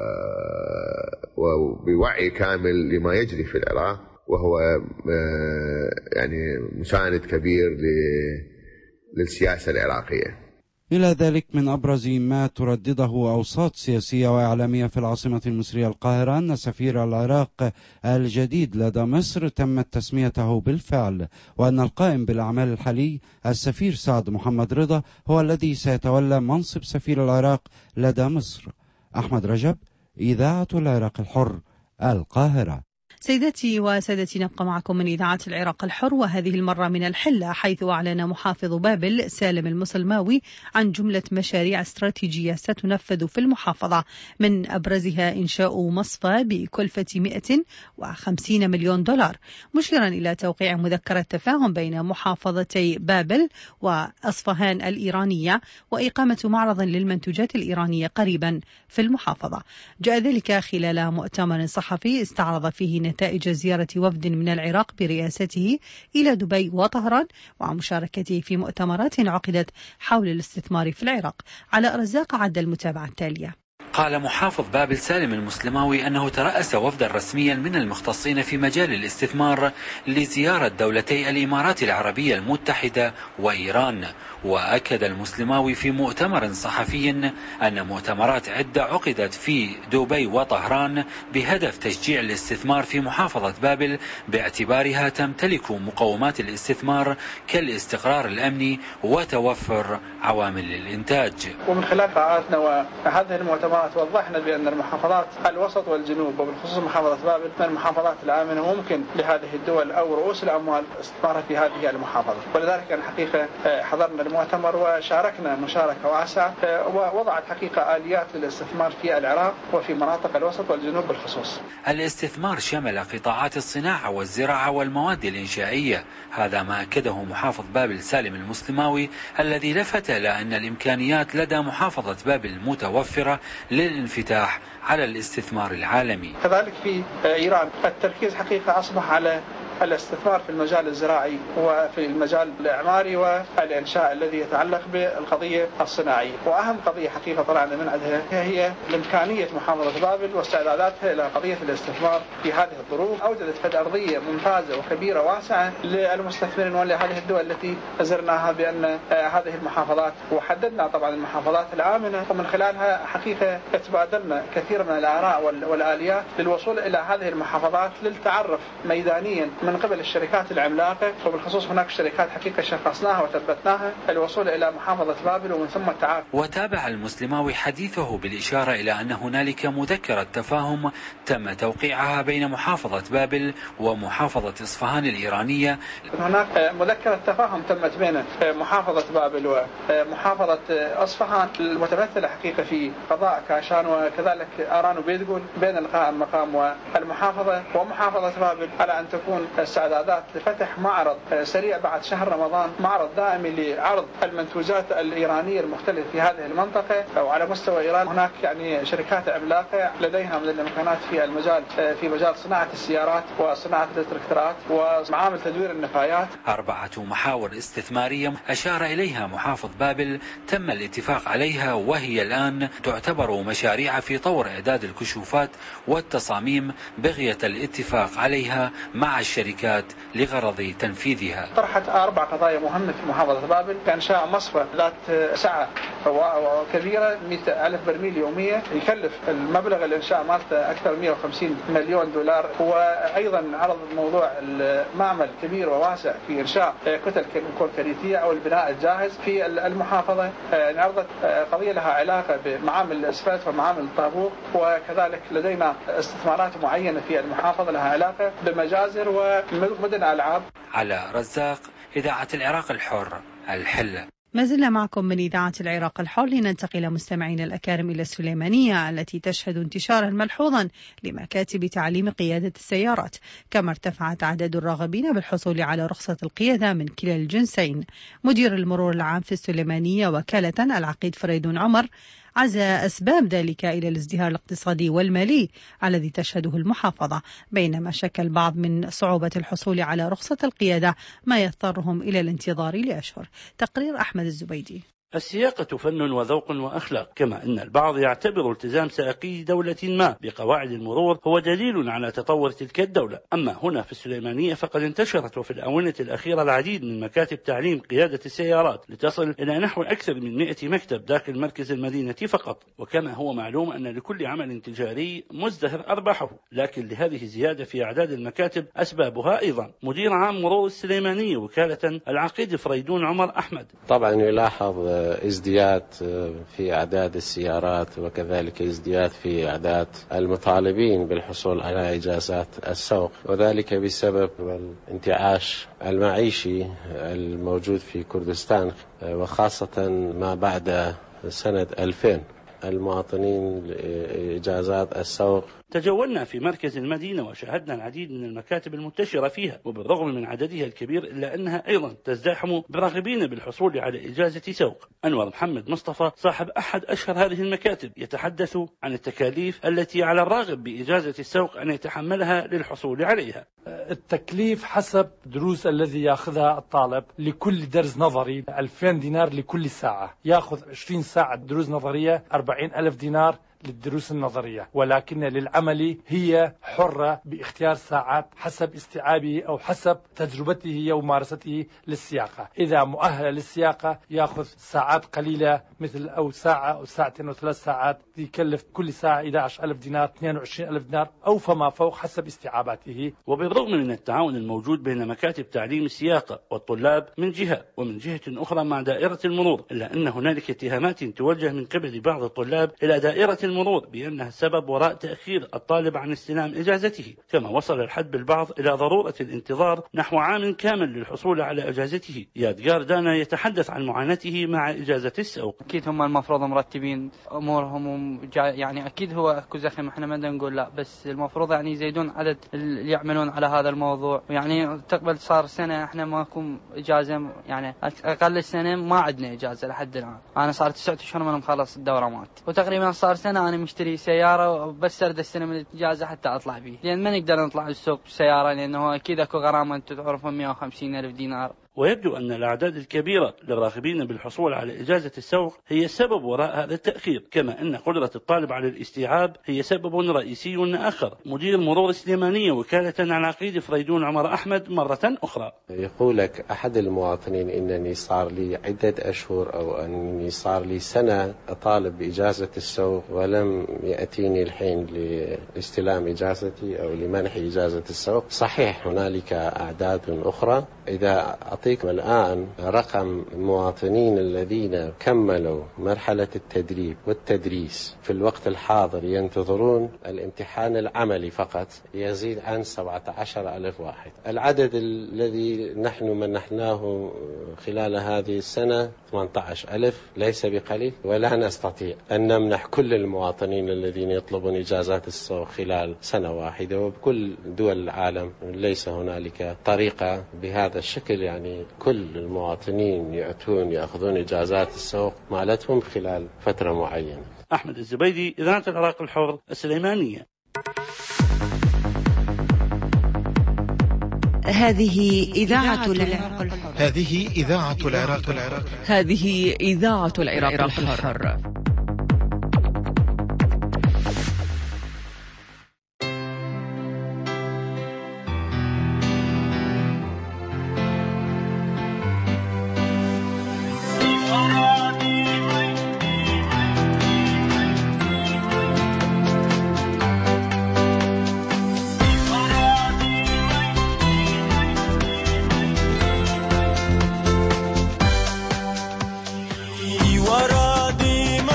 وبوعي كامل لما يجري في العراق، وهو يعني مساند كبير للسياسة العراقية. إلى ذلك من أبرز ما تردده أوساط سياسية وإعلامية في العاصمة المصرية القاهرة أن سفير العراق الجديد لدى مصر تمت تسميته بالفعل، وأن القائم بالأعمال الحالي السفير سعد محمد رضا هو الذي سيتولى منصب سفير العراق لدى مصر. أحمد رجب، إذاعة العراق الحر، القاهرة. سيداتي وسادتي، نبقى معكم من إذاعة العراق الحر، وهذه المرة من الحلة، حيث أعلن محافظ بابل سالم المصلماوي عن جملة مشاريع استراتيجية ستنفذ في المحافظة، من أبرزها إنشاء مصفى بكلفة مئة وخمسين مليون دولار، مشيرا إلى توقيع مذكرة تفاهم بين محافظتي بابل وأصفهان الإيرانية وإقامة معرض للمنتوجات الإيرانية قريبا في المحافظة. جاء ذلك خلال مؤتمر صحفي استعرض فيه نتائج زيارة وفد من العراق برئاسته إلى دبي وطهران، ومشاركته في مؤتمرات عقدت حول الاستثمار في العراق. على رزاق عد المتابعة التالية. قال محافظ بابل سالم المسلماوي أنه ترأس وفدا رسميا من المختصين في مجال الاستثمار لزيارة دولتي الإمارات العربية المتحدة وإيران. وأكد المسلماوي في مؤتمر صحفي أن مؤتمرات عدة عقدت في دبي وطهران بهدف تشجيع الاستثمار في محافظة بابل باعتبارها تمتلك مقومات الاستثمار كالاستقرار الأمني وتوفر عوامل الإنتاج. ومن خلال فعالياتنا وهذه المؤتمرات وضحنا بأن المحافظات الوسط والجنوب وبالخصوص محافظة بابل من المحافظات الآمنة ممكن لهذه الدول أو رؤوس الأموال استثمارها في هذه المحافظة. ولذلك الحقيقة حضرنا المؤتمر وشاركنا مشاركة واسعة ووضعت حقيقة آليات للاستثمار في العراق وفي مناطق الوسط والجنوب بالخصوص. الاستثمار شمل قطاعات الصناعة والزراعة والمواد الإنشائية، هذا ما أكده محافظ بابل سالم المسلماوي الذي لفت إلى أن الإمكانيات لدى محافظة بابل متوفرة للانفتاح على الاستثمار العالمي. كذلك في إيران التركيز حقيقة أصبح على الاستثمار في المجال الزراعي وفي المجال الإعماري والإنشاء الذي يتعلق بالقضية الصناعية. وأهم قضية حقيقة طلعنا من عندها هي الإمكانية محافظة بابل واستعداداتها إلى قضية الاستثمار في هذه الظروف. أوجدت فد أرضية ممتازة وكبيرة واسعة للمستثمرين ولهذه الدول التي زرناها بأن هذه المحافظات، وحددنا طبعا المحافظات الآمنة، ومن خلالها حقيقة تبادلنا كثير من الآراء والآليات للوصول إلى هذه المحافظات للتعرف ميدانيا من قبل الشركات العملاقة، وبالخصوص هناك شركات حقيقة شخصناها وثبتناها الوصول إلى محافظة بابل ومن ثم التعاقد. وتابع المسلماوي حديثه بالإشارة إلى أن هنالك مذكرة تفاهم تم توقيعها بين محافظة بابل ومحافظة إصفهان الإيرانية. هناك مذكرة تفاهم تمت بين محافظة بابل ومحافظة إصفهان المتمثلة حقيقة في قضاء كاشان وكذلك آران وبيدقول بين القائم المقام والمحافظة ومحافظة بابل على أن تكون استعدادات لفتح معرض سريع بعد شهر رمضان، معرض دائمي لعرض المنتوجات الإيرانية المختلفة في هذه المنطقة. وعلى مستوى إيران هناك يعني شركات عملاقة لديها من الإمكانات في المجال في مجال صناعة السيارات وصناعة التراكتورات ومعامل تدوير النفايات. أربعة محاور استثمارية أشار إليها محافظ بابل تم الاتفاق عليها، وهي الآن تعتبر مشاريع في طور إعداد الكشوفات والتصاميم بغية الاتفاق عليها مع الشركات لغرض تنفيذها. طرحت أربع قضايا مهمة في محافظة بابل كإنشاء مصفى ذات سعة كبيرة مئة ألف برميل يومية، يكلف المبلغ الإنشاء مالته أكثر من مئة وخمسين مليون دولار. وأيضا عرض موضوع المعمل كبير وواسع في إنشاء كتل كونكريتية أو البناء الجاهز في المحافظة. عرضت قضية لها علاقة بمعامل الأسفلت ومعامل الطابوق، وكذلك لدينا استثمارات معينة في المحافظة لها علاقة بمجازر ومدن ألعاب. على رزاق، إذاعة العراق الحر، الحلة. ما زلنا معكم من إذاعة العراق الحر، لننتقل مستمعينا الأكارم إلى السليمانية التي تشهد انتشارا ملحوظا لمكاتب تعليم قيادة السيارات، كما ارتفعت عدد الراغبين بالحصول على رخصة القيادة من كلا الجنسين. مدير المرور العام في السليمانية وكالة العقيد فريدون عمر عزى أسباب ذلك إلى الازدهار الاقتصادي والمالي الذي تشهده المحافظة، بينما شك البعض من صعوبة الحصول على رخصة القيادة ما يضطرهم إلى الانتظار لأشهر. تقرير أحمد الزبيدي. السياقة فن وذوق وأخلاق، كما أن البعض يعتبر التزام سائقي دولة ما بقواعد المرور هو دليل على تطور تلك الدولة. أما هنا في السليمانية فقد انتشرت وفي الآونة الأخيرة العديد من مكاتب تعليم قيادة السيارات لتصل إلى نحو أكثر من مئة مكتب داخل مركز المدينة فقط. وكما هو معلوم أن لكل عمل تجاري مزدهر أرباحه، لكن لهذه الزيادة في أعداد المكاتب أسبابها أيضا. مدير عام مرور السليمانية وكالة العقيد فريدون عمر أحمد: طبعا يلاحظ ازدياد في أعداد السيارات وكذلك ازدياد في أعداد المطالبين بالحصول على إجازات السوق، وذلك بسبب الانتعاش المعيشي الموجود في كردستان، وخاصة ما بعد سنة ألفين المواطنين لإجازات السوق. تجولنا في مركز المدينة وشاهدنا العديد من المكاتب المنتشرة فيها، وبالرغم من عددها الكبير إلا أنها أيضا تزدحم براغبين بالحصول على إجازة سوق. أنور محمد مصطفى صاحب أحد أشهر هذه المكاتب يتحدث عن التكاليف التي على الراغب بإجازة السوق أن يتحملها للحصول عليها. التكليف حسب دروس الذي يأخذها الطالب. لكل درس نظري ألفين دينار لكل ساعة، يأخذ عشرين ساعة دروس نظرية أربعين ألف دينار للدروس النظرية، ولكن للعمل هي حرة باختيار ساعات حسب استيعابه أو حسب تجربته وممارسته للسياقة. إذا مؤهل للسياقة يأخذ ساعات قليلة مثل أو ساعة أو ساعتين أو ثلاث ساعات، يكلف كل ساعة إحدى عشر ألف دينار اثنين وعشرين ألف دينار أو فما فوق حسب استيعاباته. وبالرغم من التعاون الموجود بين مكاتب تعليم السياقة والطلاب من جهة ومن جهة أخرى مع دائرة المرور، إلا أن هنالك اتهامات توجه من قبل بعض الطلاب إلى دائرة المرور بأنها السبب وراء تأخير الطالب عن استلام إجازته، كما وصل الحد بالبعض إلى ضرورة الانتظار نحو عام كامل للحصول على إجازته. يادغار دانا يتحدث عن معاناته مع إجازة السوق. أكيد هم المفروض مرتبين أمورهم، يعني أكيد هو أكو زخم، إحنا ما نقول لا، بس المفروض يعني يزيدون عدد اللي يعملون على هذا الموضوع. يعني تقبل صار سنة إحنا ماكو إجازة، يعني أقل سنة ما عندنا إجازة لحد الآن. أنا صار تسعة أشهر من مخلص الدورة مات، وتقريبا صار سنة أنا مشتري سيارة وبس أرد السنة من الإجازة حتى أطلع بيه، لأن ما نقدر نطلع السوق بسيارة لأنه أكيد أكو غرامة أنتم تعرفون مئة وخمسين ألف دينار. ويبدو أن الأعداد الكبيرة للراغبين بالحصول على إجازة السوق هي السبب وراء هذا التأخير، كما أن قدرة الطالب على الاستيعاب هي سبب رئيسي آخر. مدير مرور السليمانية وكالة على عقيد فريدون عمر أحمد مرة أخرى يقول لك أحد المواطنين إنني صار لي عدة أشهر أو أنني صار لي سنة أطالب بإجازة السوق ولم يأتيني الحين لاستلام إجازتي أو لمنح إجازة السوق. صحيح هنالك أعداد أخرى. إذا أعطيكم الآن رقم المواطنين الذين كملوا مرحلة التدريب والتدريس في الوقت الحاضر ينتظرون الامتحان العملي فقط يزيد عن سبعة عشر ألف واحد. العدد الذي نحن منحناه خلال هذه السنة ثمانية عشر ألف، ليس بقليل، ولا نستطيع أن نمنح كل المواطنين الذين يطلبون إجازات السوق خلال سنة واحدة. وبكل دول العالم ليس هنالك طريقة بهذا الشكل، يعني كل المواطنين يأتون يأخذون إجازات السوق مالتهم خلال فترة معينة. أحمد الزبيدي، إذاعة العراق الحر، السليمانية. هذه إذاعة العراق الحر. هذه إذاعة العراق الحر. هذه إذاعة العراق الحر. ورا ديما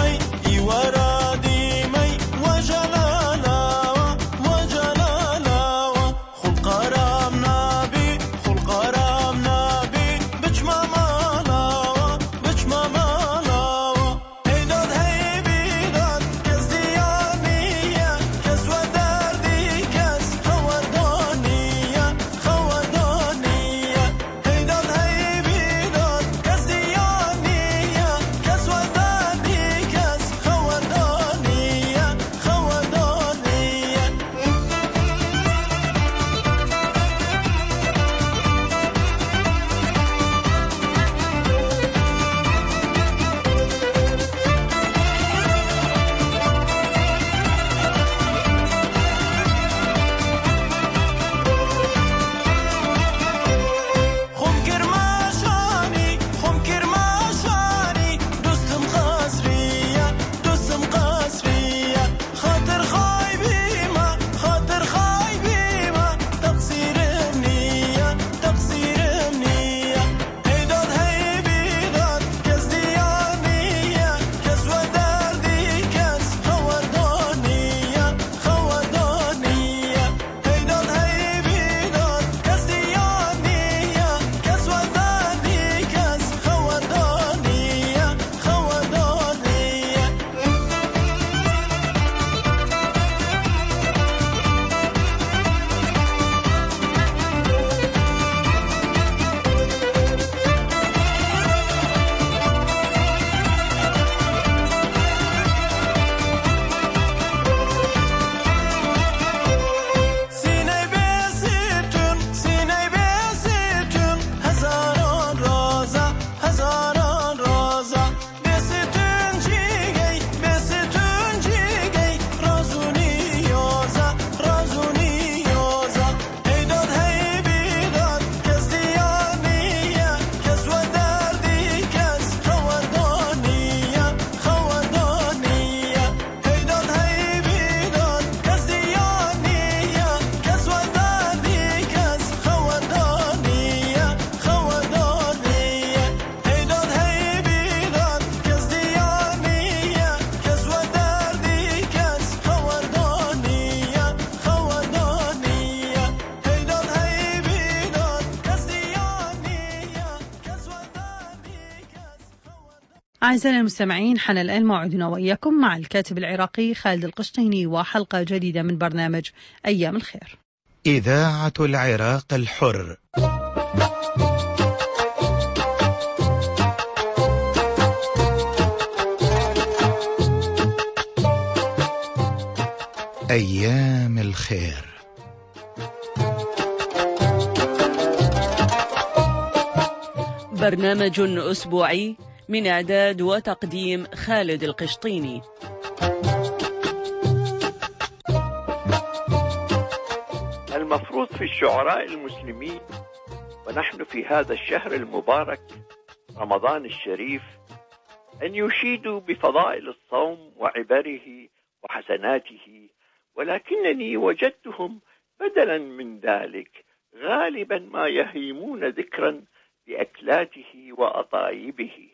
أعزائنا المستمعين، حان الآن موعدنا وإياكم مع الكاتب العراقي خالد القشطيني وحلقة جديدة من برنامج أيام الخير. إذاعة العراق الحر. أيام الخير. برنامج أسبوعي من إعداد وتقديم خالد القشطيني. المفروض في الشعراء المسلمين ونحن في هذا الشهر المبارك رمضان الشريف أن يشيدوا بفضائل الصوم وعبره وحسناته، ولكنني وجدتهم بدلا من ذلك غالبا ما يهيمون ذكرا بأكلاته وأطايبه.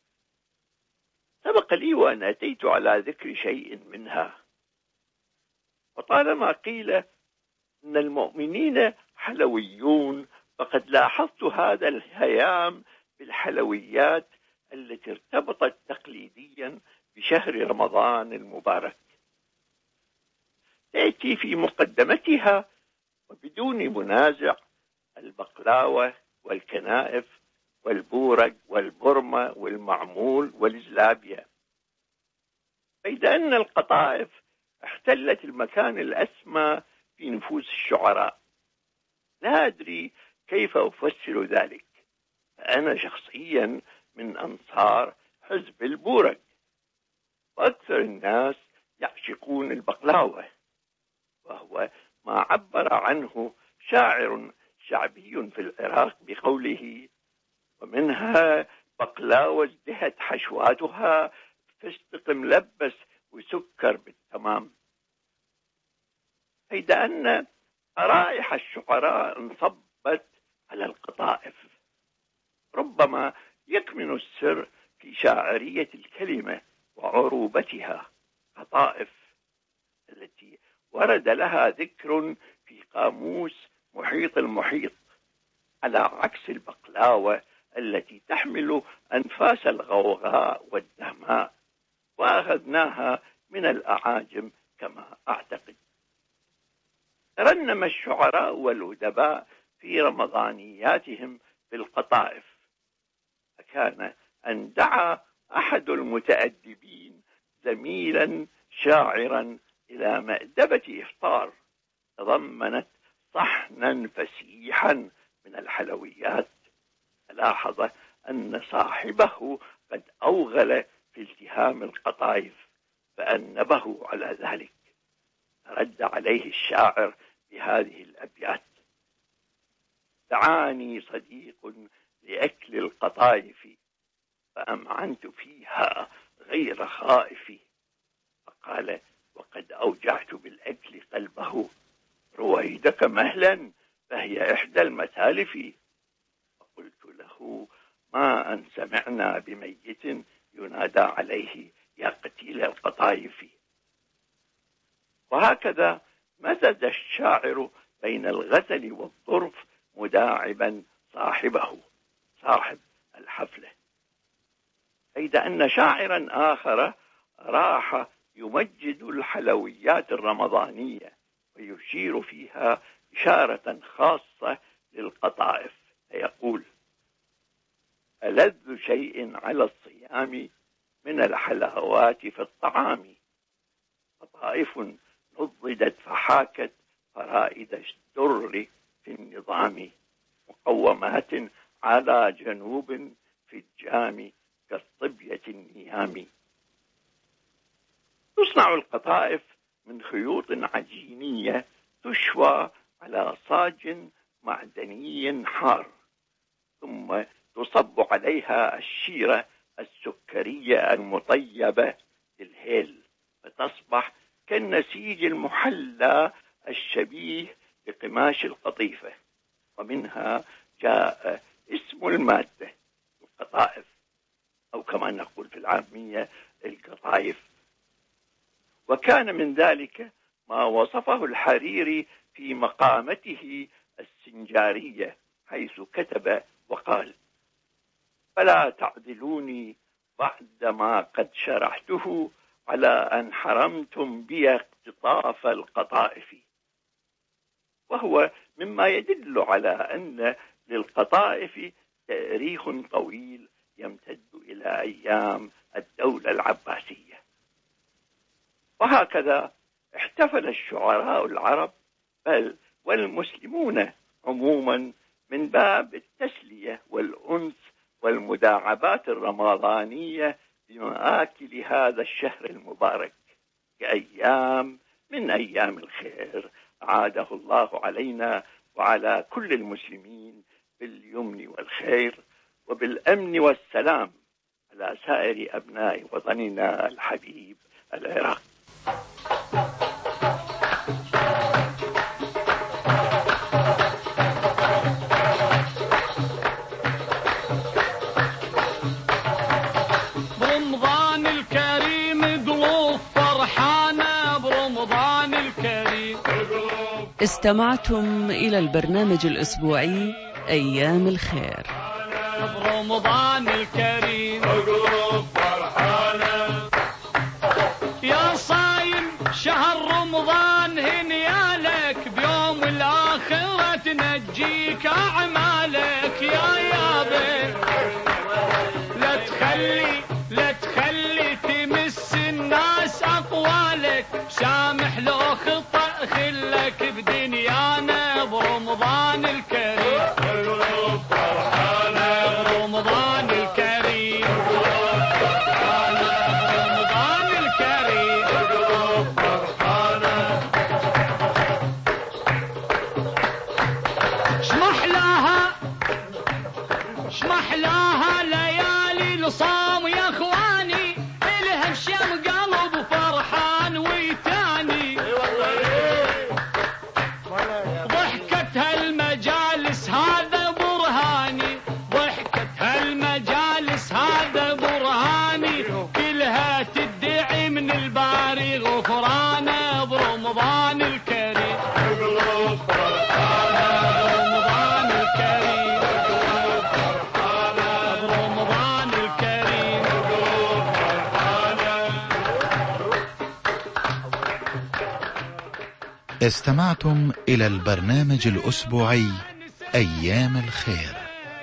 سبق لي وأن أتيت على ذكر شيء منها، وطالما قيل إن المؤمنين حلويون فقد لاحظت هذا الهيام بالحلويات التي ارتبطت تقليديا بشهر رمضان المبارك. تأتي في مقدمتها وبدون منازع البقلاوة والكنائف والبورق والبرمة والمعمول والزلابية، بيد أن القطائف احتلت المكان الأسمى في نفوس الشعراء. لا أدري كيف أفسر ذلك، فأنا شخصيا من أنصار حزب البورق، وأكثر الناس يعشقون البقلاوة، وهو ما عبر عنه شاعر شعبي في العراق بقوله: ومنها بقلاوة ازدهت حشواتها فستق ملبس وسكر بالتمام. حيث أن رائحة الشعراء انصبت على القطائف. ربما يكمن السر في شاعرية الكلمة وعروبتها. قطائف التي ورد لها ذكر في قاموس محيط المحيط، على عكس البقلاوة التي تحمل أنفاس الغوغاء والدهماء، وأخذناها من الأعاجم كما أعتقد. ترنم الشعراء والأدباء في رمضانياتهم بالقطائف، فكان أن دعا أحد المتأدبين زميلا شاعرا إلى مأدبة إفطار تضمنت صحنا فسيحا من الحلويات، لاحظ أن صاحبه قد أوغل في التهام القطائف فأنبه على ذلك. رد عليه الشاعر بهذه الأبيات: دعاني صديق لأكل القطائف فأمعنت فيها غير خائف، فقال: وقد أوجعت بالأكل قلبه رويدك مهلا فهي إحدى المتالف. فقلت له: ما أن سمعنا بميت ينادى عليه يا قتيل القطائف. وهكذا مزج الشاعر بين الغزل والظرف مداعبا صاحبه صاحب الحفلة. حيث أن شاعرا آخر راح يمجد الحلويات الرمضانية ويشير فيها إشارة خاصة للقطائف، فيقول: ألذ شيء على الصيام من الحلاوات في الطعام، قطائف نضدت فحاكت فرائد الدر في النظام، مقومات على جنوب في الجام كالصبية النيام. تصنع القطائف من خيوط عجينية تشوى على صاج معدني حار، ثم تصب عليها الشيرة السكرية المطيبة للهيل، فتصبح كالنسيج المحلى الشبيه بقماش القطيفة، ومنها جاء اسم المادة القطائف، أو كما نقول في العامية القطايف. وكان من ذلك ما وصفه الحريري في مقامته السنجارية، حيث كتب وقال: فلا تعدلوني بعدما قد شرحته على أن حرمتم بي اقتطاف القطائف، وهو مما يدل على أن للقطائف تاريخ طويل يمتد إلى أيام الدولة العباسية. وهكذا احتفل الشعراء العرب بل والمسلمون عموما من باب التسلية والأنس والمداعبات الرمضانية بمآكل هذا الشهر المبارك كأيام من أيام الخير أعاده الله علينا وعلى كل المسلمين باليمن والخير وبالأمن والسلام على سائر أبناء وطننا الحبيب العراق. برمضان الكريم قلوب فرحانة، برمضان الكريم. استمعتم إلى البرنامج الأسبوعي أيام الخير. برمضان الكريم قلوب فرحانة، يا صايم شهر رمضان هنيالك، بيوم الآخرة تنجيك أعمالك يا يابا. لا تخلي لا تخلي تمس الناس أقوالك، سامح لو خطأ خلك بدنيانا. برمضان الكريم قلوب فرحانة، برمضان الكريم برمضان الكريم قلوب فرحانة. شمحلاها شمحلاها ليالي الصام يا اخواني، الها الشم قلب فرحان ويتاني. ضحكت هالمجالس هذا برهاني، ضحكت هالمجالس هذا برهاني، كلها تدعي من الباري غفرانه. برمضان الكريم قلوب فرحانة، برمضان الكريم قلوب فرحانة، برمضان الكريم قلوب فرحانة. استمعتم إلى البرنامج الأسبوعي أيام الخير.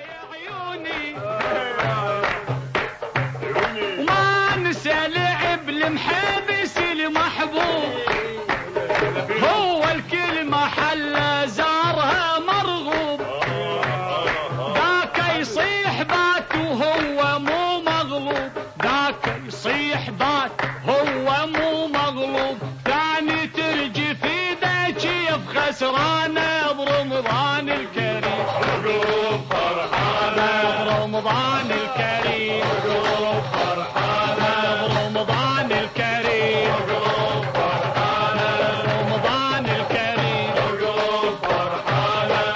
وما نسى لعب المحبس المحبوب، هو الكل محل زارها مرغوب، ذاك يصيح بات وهو مو مغلوب، ذاك يصيح بات هو مو مغلوب، ثاني ترجف ايده كيف خسرانه. برمضان الكريم قلوب فرحانه، برمضان الكريم قلوب فرحانه، برمضان الكريم قلوب فرحانه، برمضان الكريم قلوب فرحانه.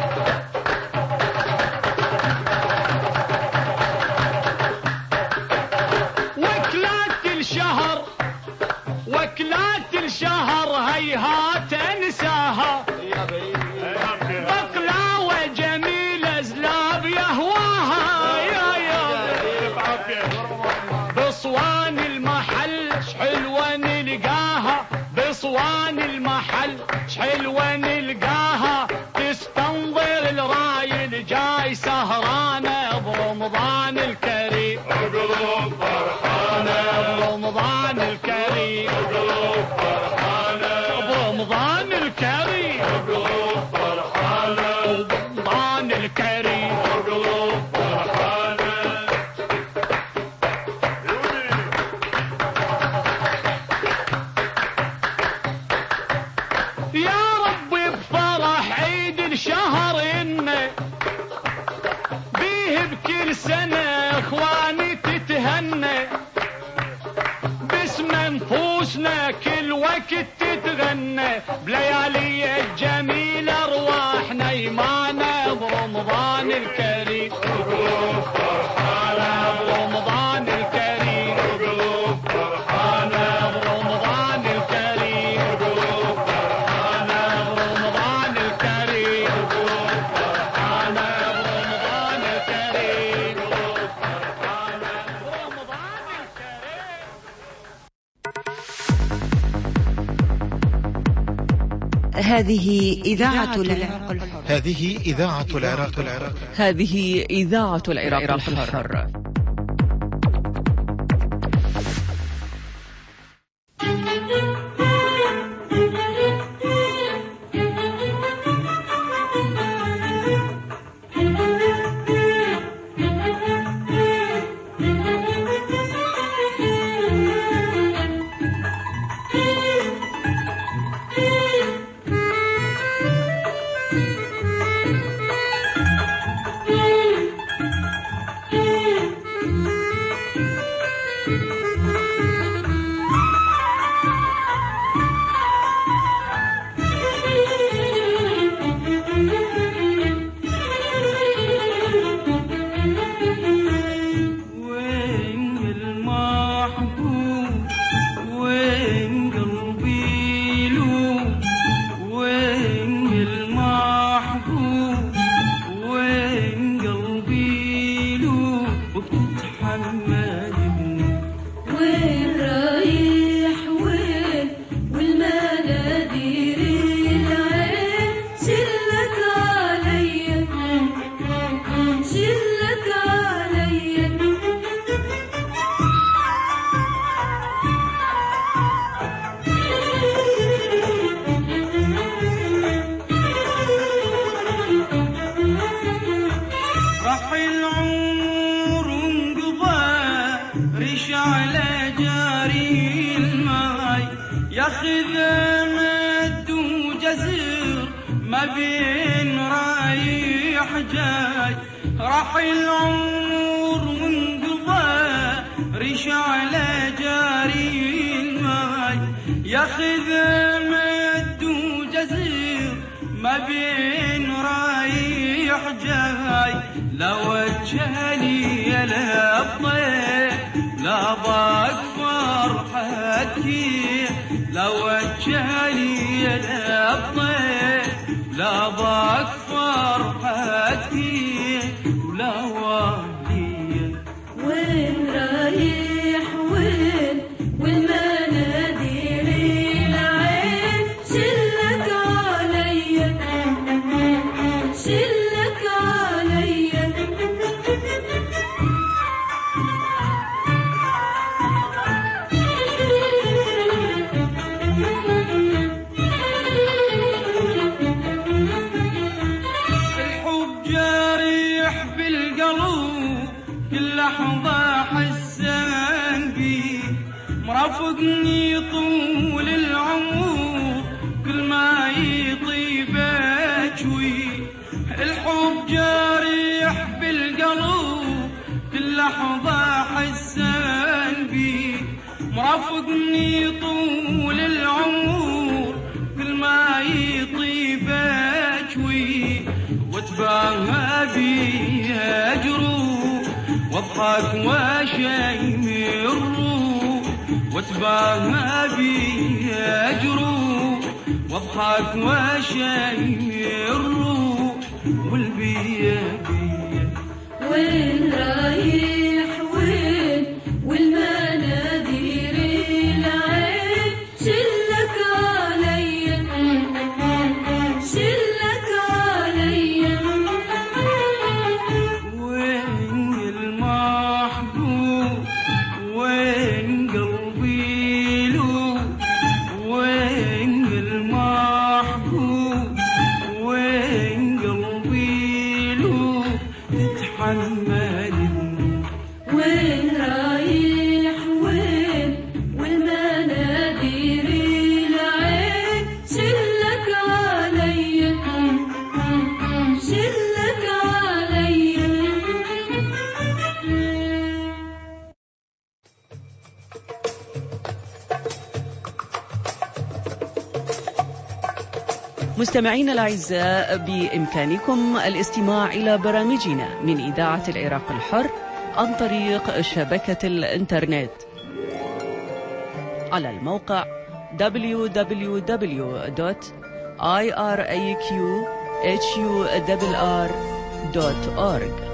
وكلات الشهر وكلات الشهر هيهات انساها، بقلاوة جميلة زلاب يهواها يا يا. بصوان المحل شحلوة نلقاها، بصوان المحل شحلوة نلقاها، تستنظر الرايل جاي سهرانة. برمضان الكريم قلوب فرحانة، برمضان الكريم قلوب فرحانة، برمضان الكريم قلوب فرحانة، برمضان الكريم قلوب فرحانة. يا ربي بفرح عيد الشهر إنه بيه بكل سنة اخواني تتهنى، باسم نفوسنا كل وقت تتغنى، بليالي الجميلة ارواحنا ايمانا. برمضان الكريم قلوب فرحانة، برمضان الكريم قلوب فرحانة، برمضان الكريم قلوب فرحانة، برمضان الكريم قلوب فرحانة، برمضان الكريم قلوب فرحانة، برمضان هذه إذاعة العراق الحر. هذه إذاعة العراق الحر. هذه إذاعة العراق الحر. مرافقني طول العمر كل ما يطيب اجوي واتباهى بي اجروح واضحك واشيمر واتباهى بي اجروح واضحك واشيمر والبيا بيا وين رايح وين والمنادير العين شلك عليا شلك عليا وين المحبوب وين قلبي له وين المحبوب وين قلبي له تتحمل وين رايح وين والمنادير العين شلك عليا شلك عليا. مستمعينا الأعزاء، بإمكانكم الاستماع إلى برامجنا من إذاعة العراق الحر عن طريق شبكة الإنترنت على الموقع دبليو دبليو دبليو دوت آي آر إيه كيو إتش يو آر آر دوت أورج.